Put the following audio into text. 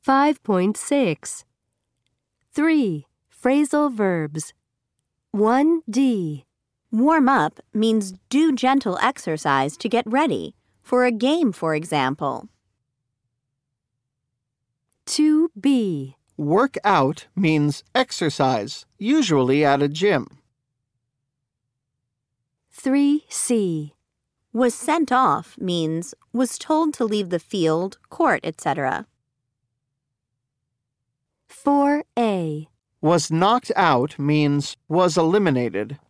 5.6. 3. Phrasal verbs. 1D. Warm up means do gentle exercise to get ready, for a game, for example. 2B. Work out means exercise, usually at a gym. 3C. Was sent off means was told to leave the field, court, etc. 4A. Was knocked out means was eliminated.